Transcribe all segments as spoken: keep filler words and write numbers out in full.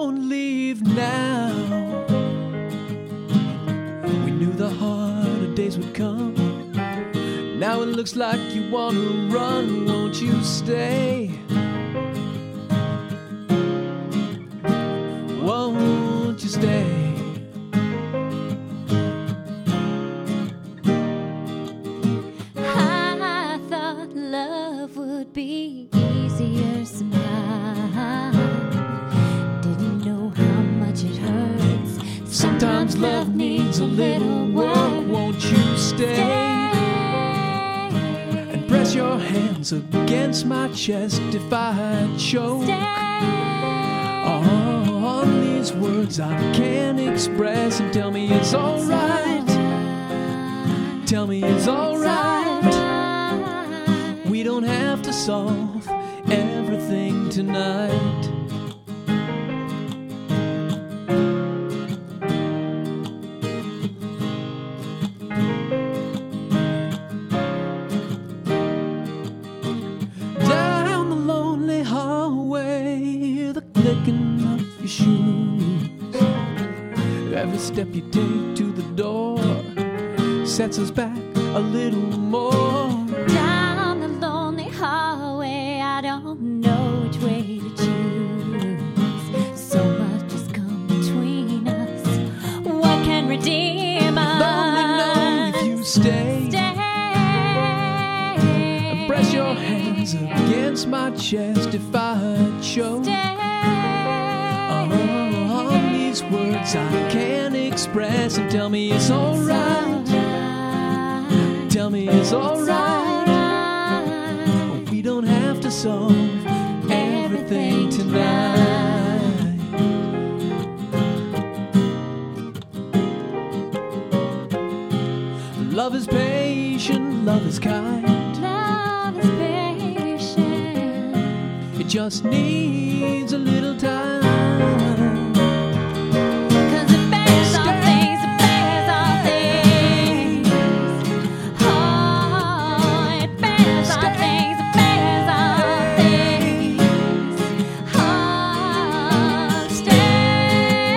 Don't leave now. We knew the harder days would come. Now it looks like you want to run. Won't you stay? Won't you stay? I thought love would be easier somehow. Didn't know how much it hurts. Sometimes love needs a little work. Won't you stay? And press your hands against my chest if I choke. Oh, on these words I can't express. And tell me it's alright. Tell me it's alright. We don't have to solve everything tonight. Down the lonely hallway, the clicking of your shoes. Every step you take to the door sets us back a little more. Down the lonely hallway, I don't know which way to choose. So much has come between us. What can redeem us? If only know if you stay. Stay. And press your hands against my chest if I choke. Stay. Oh, on these words I can't express. And tell me it's alright. Tell me it's alright. We don't have to solve everything tonight. Love is patient, love is kind. Love is patient. It just needs a little time. Cause it bears all things, it bears all things. Oh, it bears all things, it bears all things. Oh, stay,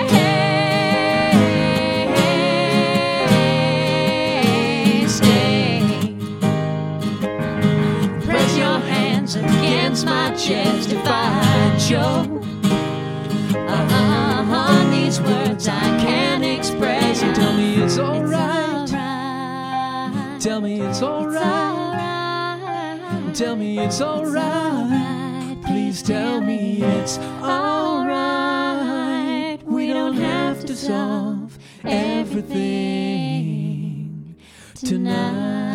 stay. Press your hands against my chest if I choke. Uh-uh, on these words I can't express. So tell me it's alright. It's alright. Tell me it's alright. alright. Tell me it's alright. Please tell me it's alright. We don't have to solve everything tonight.